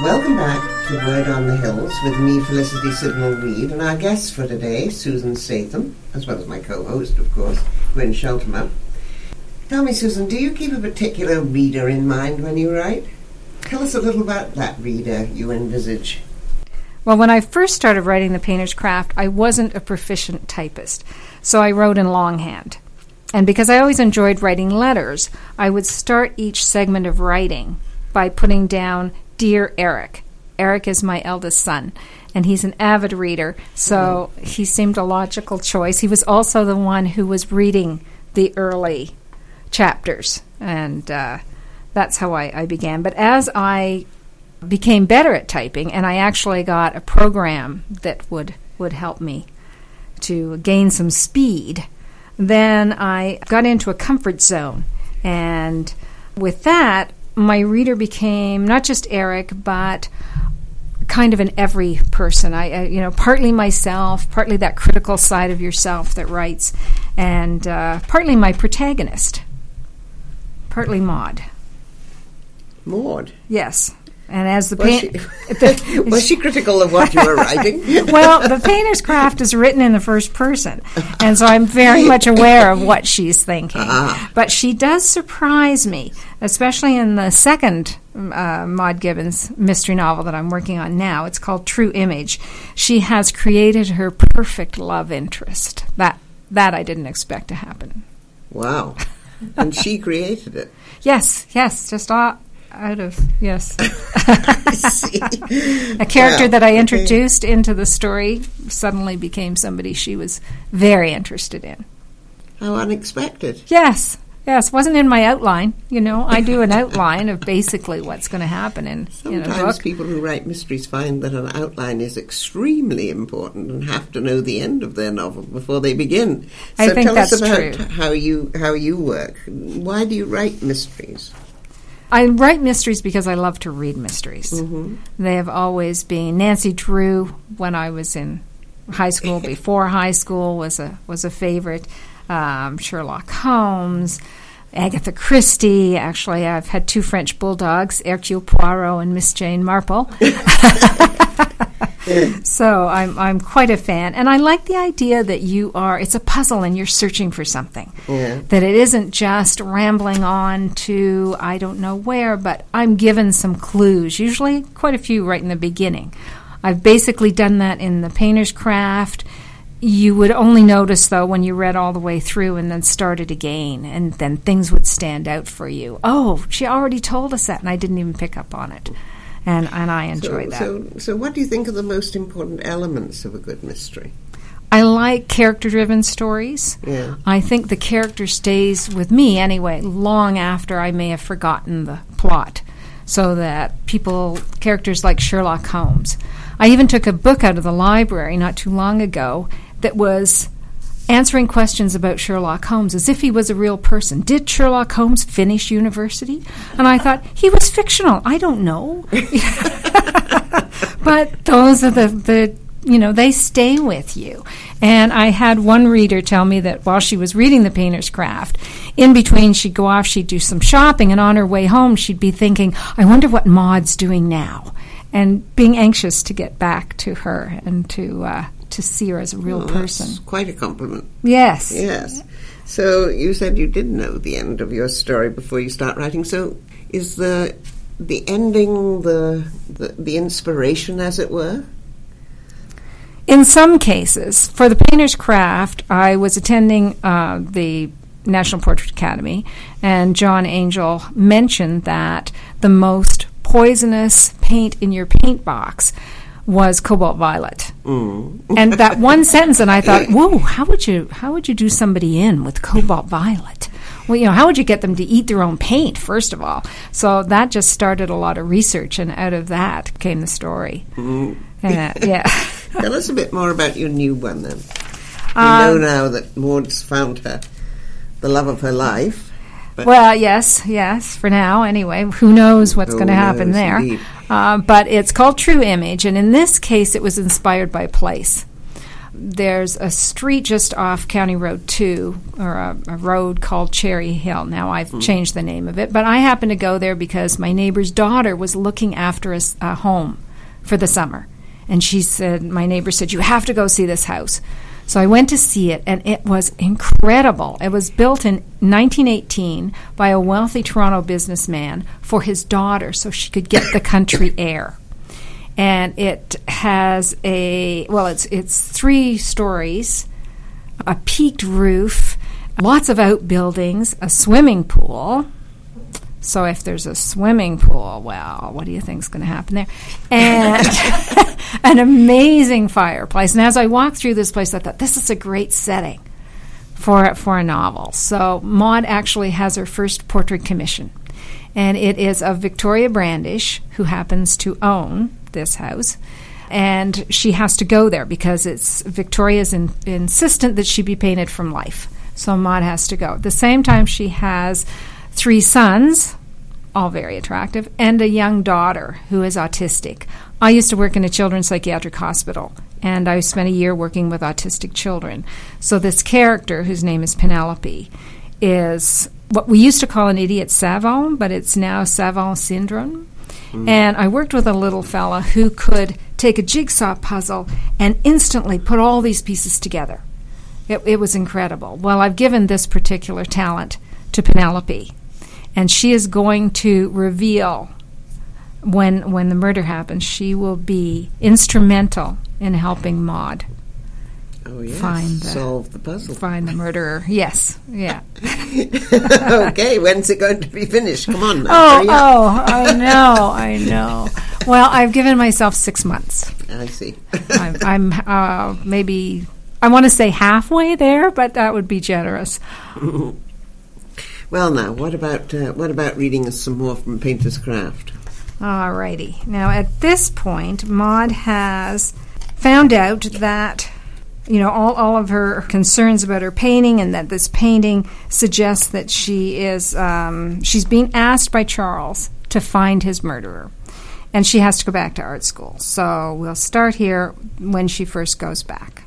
Welcome back to Word on the Hills with me, Felicity Sidnall-Reid, and our guest for today, Susan Statham, as well as my co-host, of course, Gwyn Shelterman. Tell me, Susan, do you keep a particular reader in mind when you write? Tell us a little about that reader you envisage. Well, when I first started writing The Painter's Craft, I wasn't a proficient typist, so I wrote in longhand. And because I always enjoyed writing letters, I would start each segment of writing by putting down, "Dear Eric." Eric is my eldest son, and he's an avid reader, so he seemed a logical choice. He was also the one who was reading the early chapters, and that's how I began. But as I became better at typing, and I actually got a program that would help me to gain some speed, then I got into a comfort zone. And with that, my reader became not just Eric, but kind of an every person. I partly myself, partly that critical side of yourself that writes, and partly my protagonist, partly Maud. Maud? Yes. And as the was she critical of what you were writing? Well, The Painter's Craft is written in the first person, and so I'm very much aware of what she's thinking. But she does surprise me, especially in the second Maud Gibbons mystery novel that I'm working on now. It's called True Image. She has created her perfect love interest. That I didn't expect to happen. Wow. And she created it? Yes, just out of, yes. I see. A character that I introduced into the story suddenly became somebody she was very interested in. How unexpected. Yes. Wasn't in my outline. I do an outline of basically what's going to happen in a book. Sometimes people who write mysteries find that an outline is extremely important and have to know the end of their novel before they begin. So I think tell that's us about true. how you work. Why do you write mysteries? I write mysteries because I love to read mysteries. Mm-hmm. They have always been. Nancy Drew, when I was in high school, before high school, was a favorite. Sherlock Holmes, Agatha Christie. Actually, I've had 2 French bulldogs, Hercule Poirot and Miss Jane Marple. So I'm quite a fan, and I like the idea that it's a puzzle and you're searching for something. Yeah. That it isn't just rambling on to I don't know where, but I'm given some clues, usually quite a few right in the beginning. I've basically done that in The Painter's Craft. You would only notice, though, when you read all the way through and then started again, and then things would stand out for you. Oh, she already told us that, and I didn't even pick up on it. And I enjoy that. So what do you think are the most important elements of a good mystery? I like character-driven stories. Yeah. I think the character stays with me, anyway, long after I may have forgotten the plot. So that characters like Sherlock Holmes. I even took a book out of the library not too long ago that was answering questions about Sherlock Holmes as if he was a real person. Did Sherlock Holmes finish university? And I thought, he was fictional. I don't know. But those are they stay with you. And I had one reader tell me that while she was reading The Painter's Craft, in between she'd go off, she'd do some shopping, and on her way home she'd be thinking, I wonder what Maud's doing now. And being anxious to get back to her and to see her as a real person. That's quite a compliment. Yes. So you said you did know the end of your story before you start writing. So is the ending the inspiration, as it were? In some cases. For The Painter's Craft, I was attending the National Portrait Academy, and John Angel mentioned that the most poisonous paint in your paint box was cobalt violet. And that one sentence, and I thought, whoa, how would you do somebody in with cobalt violet? Well, how would you get them to eat their own paint, first of all? So that just started a lot of research, and out of that came the story. Tell us a bit more about your new one, then. We know now that Maud's found the love of her life. Well, yes, for now, anyway. Who knows what's going to happen there. But it's called True Image, and in this case it was inspired by a place. there's a street just off County Road 2, or a road called Cherry Hill. Now I've changed the name of it, but I happened to go there because my neighbor's daughter was looking after a home for the summer. And she said, my neighbor said, you have to go see this house. So I went to see it, and it was incredible. It was built in 1918 by a wealthy Toronto businessman for his daughter so she could get the country air. And it has it's 3 stories, a peaked roof, lots of outbuildings, a swimming pool. So if there's a swimming pool, well, what do you think's going to happen there? And an amazing fireplace. And as I walked through this place, I thought, this is a great setting for a novel. So Maud actually has her first portrait commission. And it is of Victoria Brandish, who happens to own this house. And she has to go there because Victoria's insistent that she be painted from life. So Maud has to go. At the same time, she has 3 sons, all very attractive, and a young daughter who is autistic. I used to work in a children's psychiatric hospital, and I spent a year working with autistic children. So this character, whose name is Penelope, is what we used to call an idiot savant, but it's now savant syndrome. And I worked with a little fella who could take a jigsaw puzzle and instantly put all these pieces together. It was incredible. Well, I've given this particular talent to Penelope, and she is going to reveal when the murder happens. She will be instrumental in helping Maud solve the puzzle. Find the murderer. Yes. Yeah. Okay, when's it going to be finished? Come on now. I know. Well, I've given myself 6 months. I see. I'm maybe, I want to say halfway there, but that would be generous. Well, now, what about reading us some more from Painter's Craft? All righty. Now, at this point, Maud has found out that, all of her concerns about her painting, and that this painting suggests that she's being asked by Charles to find his murderer. And she has to go back to art school. So we'll start here when she first goes back.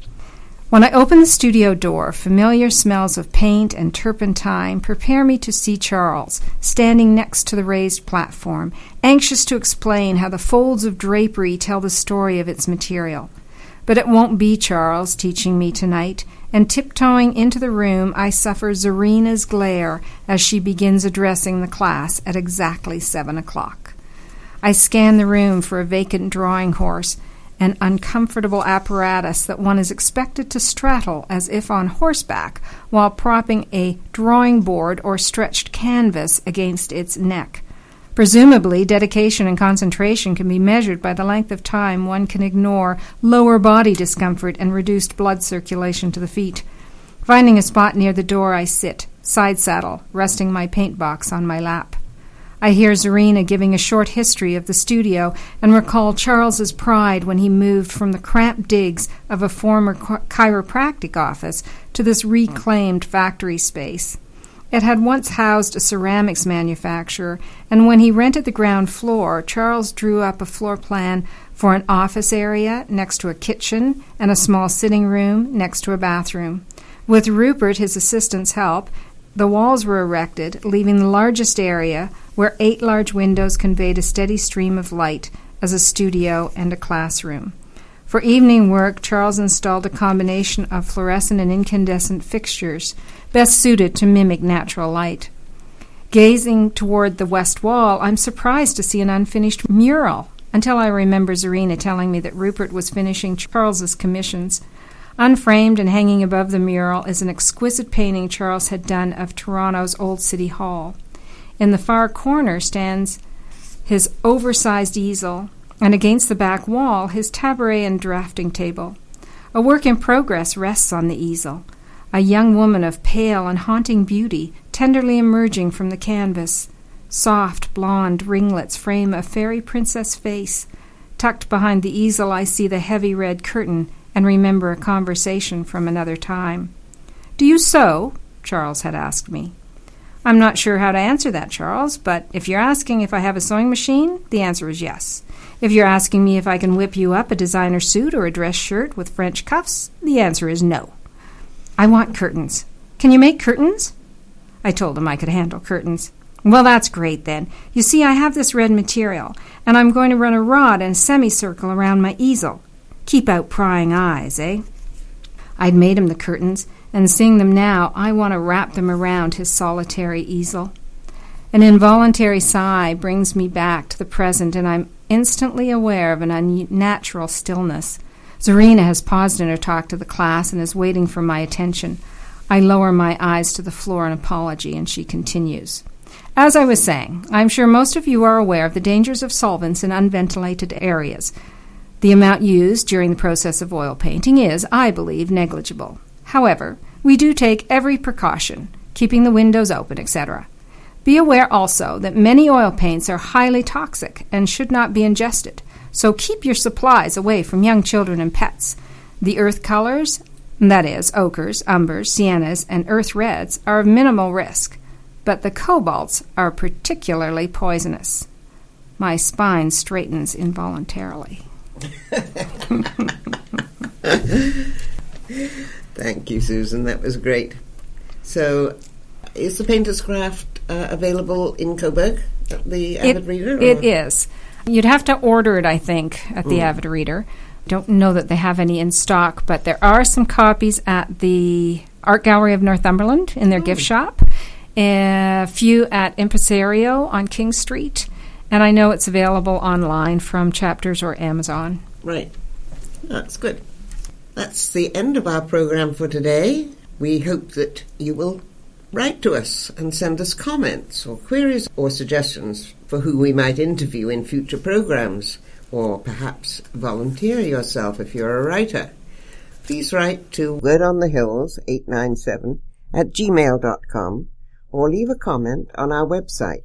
When I open the studio door, familiar smells of paint and turpentine prepare me to see Charles, standing next to the raised platform, anxious to explain how the folds of drapery tell the story of its material. But it won't be Charles teaching me tonight, and tiptoeing into the room, I suffer Zarina's glare as she begins addressing the class at exactly 7 o'clock. I scan the room for a vacant drawing horse, an uncomfortable apparatus that one is expected to straddle as if on horseback while propping a drawing board or stretched canvas against its neck. Presumably, dedication and concentration can be measured by the length of time one can ignore lower body discomfort and reduced blood circulation to the feet. Finding a spot near the door, I sit, side saddle, resting my paint box on my lap. I hear Zarina giving a short history of the studio and recall Charles's pride when he moved from the cramped digs of a former chiropractic office to this reclaimed factory space. It had once housed a ceramics manufacturer, and when he rented the ground floor, Charles drew up a floor plan for an office area next to a kitchen and a small sitting room next to a bathroom. With Rupert, his assistant's help, the walls were erected, leaving the largest area, where 8 large windows conveyed a steady stream of light, as a studio and a classroom. For evening work, Charles installed a combination of fluorescent and incandescent fixtures, best suited to mimic natural light. Gazing toward the west wall, I'm surprised to see an unfinished mural, until I remember Zarina telling me that Rupert was finishing Charles's commissions. Unframed and hanging above the mural is an exquisite painting Charles had done of Toronto's Old City Hall. In the far corner stands his oversized easel, and against the back wall his tabouret and drafting table. A work in progress rests on the easel, a young woman of pale and haunting beauty tenderly emerging from the canvas. Soft blonde ringlets frame a fairy princess face. Tucked behind the easel I see the heavy red curtain and remember a conversation from another time. "Do you sew?" Charles had asked me. "I'm not sure how to answer that, Charles, but if you're asking if I have a sewing machine, the answer is yes. If you're asking me if I can whip you up a designer suit or a dress shirt with French cuffs, the answer is no. I want curtains. Can you make curtains? I told him I could handle curtains. Well, that's great then. You see, I have this red material, and I'm going to run a rod in a semicircle around my easel. Keep out prying eyes, eh? I'd made him the curtains, and seeing them now, I want to wrap them around his solitary easel. An involuntary sigh brings me back to the present, and I'm instantly aware of an unnatural stillness. Zarina has paused in her talk to the class and is waiting for my attention. I lower my eyes to the floor in apology, and she continues. As I was saying, I'm sure most of you are aware of the dangers of solvents in unventilated areas. The amount used during the process of oil painting is, I believe, negligible. However, we do take every precaution, keeping the windows open, etc. Be aware also that many oil paints are highly toxic and should not be ingested, so keep your supplies away from young children and pets. The earth colors, that is, ochres, umbers, siennas, and earth reds, are of minimal risk, but the cobalts are particularly poisonous. My spine straightens involuntarily. Thank you, Susan. That was great. So, is the Painter's Craft available in Coburg at the Avid Reader? It is. You'd have to order it, I think, at the Avid Reader. Don't know that they have any in stock, but there are some copies at the Art Gallery of Northumberland in their gift shop, a few at Impresario on King Street, and I know it's available online from Chapters or Amazon. Right. That's good. That's the end of our program for today. We hope that you will write to us and send us comments or queries or suggestions for who we might interview in future programs, or perhaps volunteer yourself if you're a writer. Please write to wordonthehills897@gmail.com or leave a comment on our website,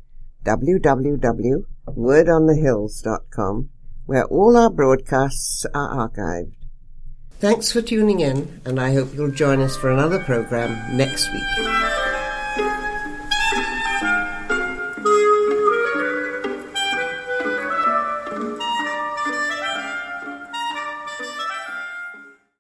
www.wordonthehills.com, where all our broadcasts are archived. Thanks for tuning in, and I hope you'll join us for another program next week.